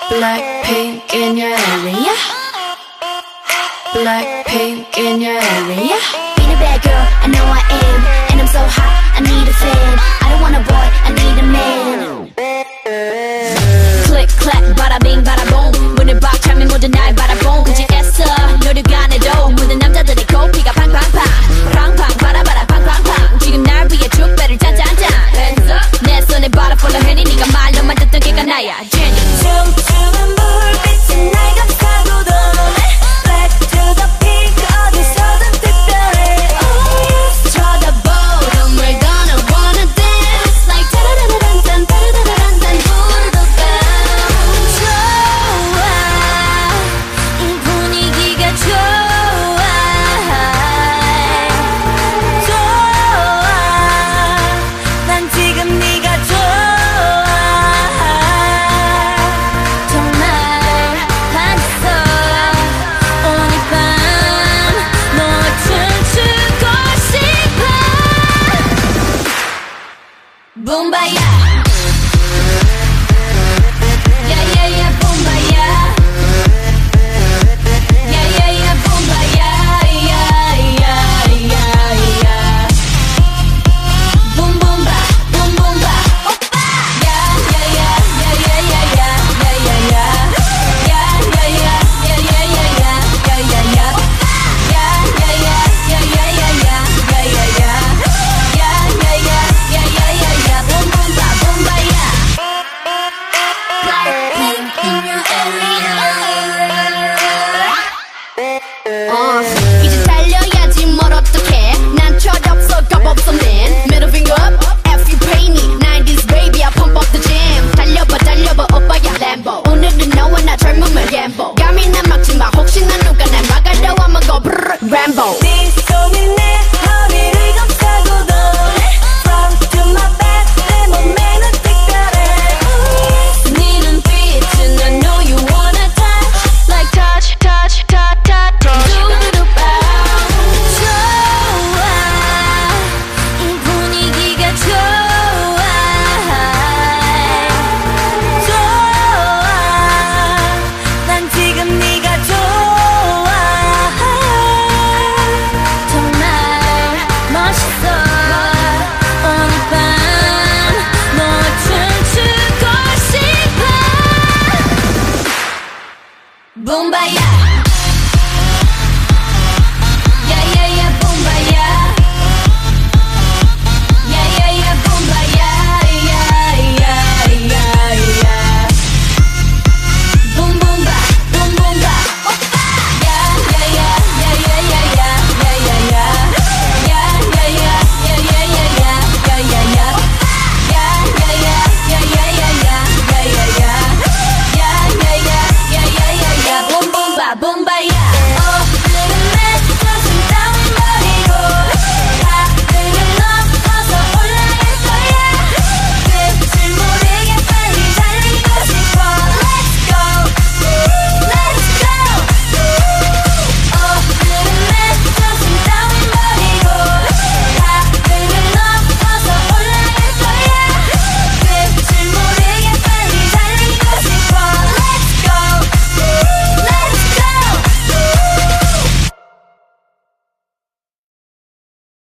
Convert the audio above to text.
Blackpink in your area. Blackpink in your area. Being a bad girl, I know I am. And I'm so hot, I need a fan. I don't want a boy, I need a man. Click, clack, bada bing, bada boom. 문을 박 차면 모두 날 바라본 굳이 애써 노력 안 해도 모든 남자들의 코피가 팡팡팡 팡팡 바라바라 팡팡팡 지금 날 위해 축배를 짠짠짠 내 손에 butterfly 해니 네가 말로만 듣던 걔가 나야 Jenny. 춤추는 불빛이 날 감싸고도 Black to the pink 어디서든 특별해 Oh 쳐다보 We're gonna wanna dance Like 따라라란딴 따라라란딴 부르도 bounce 좋아 이 분위기가 좋아 좋아 난 지금 네가 좋아 정말 반했어 오늘 밤 너와 춤추고 싶어 붐바야 야야야 붐바야 야야야 붐바야 야야야야 붐붐바 붐붐바 오빠 야야야 야야야야 야야야 야야야 야야야야 야야야 오빠 야야야 야야야야 야야야 야야야 야야야야 붐붐바 붐바야 Blackpink in your area. 이제 달려야지 뭘 어떡해 난 철없어 겁없어 man Middle finger up F you pay me 90s baby I pump up the jam 달려봐 달려봐 오빠야 Lambo 오늘은 너와 나 젊음을 gamble 감히 난 막지마 혹시나 누가 날 막아도 I'ma go brrr Rambo